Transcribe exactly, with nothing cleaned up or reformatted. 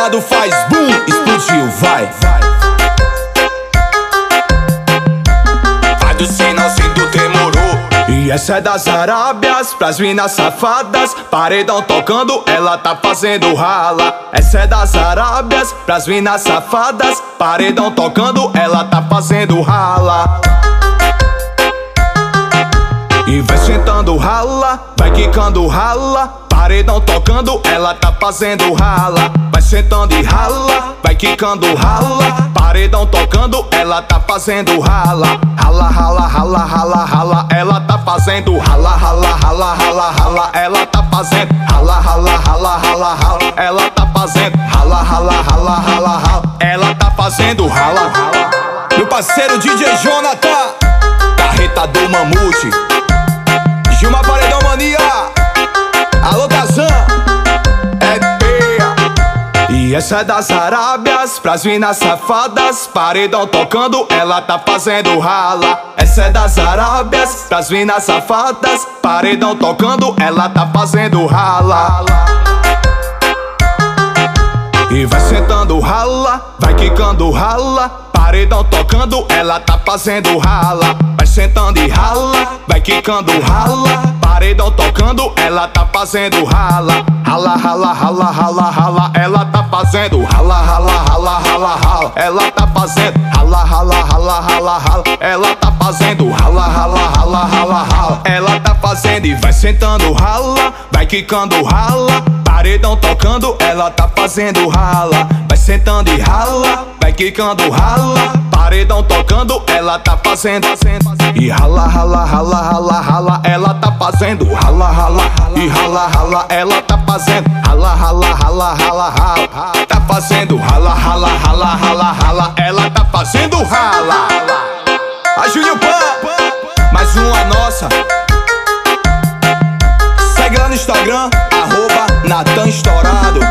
estourado faz boom, explodiu, vai. Vai do sinal sem do demorou. E essa é das Arábias, pras minas safadas. Paredão tocando, ela tá fazendo rala. Essa é das Arábias, pras minas safadas. Paredão tocando, ela tá fazendo rala. E vai sentando rala, vai quicando rala. Paredão tocando, ela tá fazendo rala. Vai sentando e rala, vai quicando rala. Paredão tocando, ela tá fazendo rala. Rala, rala, rala, rala, rala. Ela tá fazendo rala, rala, rala, rala, rala. Ela tá fazendo rala, rala, rala, rala, rala. Ela tá fazendo rala, rala, rala, rala, rala. Ela tá fazendo rala. Meu parceiro D J Jonathan, carreta do Mamute, Gilmar Paredão Mania. Alô, Kazan, é peia. E essa é das Arábias, pras minas safadas. Paredão tocando, ela tá fazendo rala. Essa é das Arábias, pras minas safadas. Paredão tocando, ela tá fazendo rala. E vai sentando rala, vai quicando rala. Paredão tocando, ela tá fazendo rala. Vai sentando e rala, vai quicando rala. Paredão tocando, ela tá fazendo rala. Rala, rala, rala, rala, rala. Ela tá fazendo rala, rala, rala, rala, rala. Ela tá fazendo rala, rala, rala, rala, rala. Ela tá fazendo rala, rala, rala, rala, rala. Ela tá fazendo e vai sentando rala, vai quicando rala. Paredão tocando, ela tá fazendo rala. Vai sentando e rala, vai quicando rala. Paredão tocando, ela tá fazendo, fazendo. E rala, rala, rala, rala, rala. Ela tá fazendo rala, rala. E rala, rala, ela tá fazendo rala, rala, rala, rala, rala. Tá fazendo rala, rala, rala, rala, rala. Ela tá fazendo rala. A Júnior Pan, mais uma nossa. Segue lá no Instagram, arroba Natan Estourado.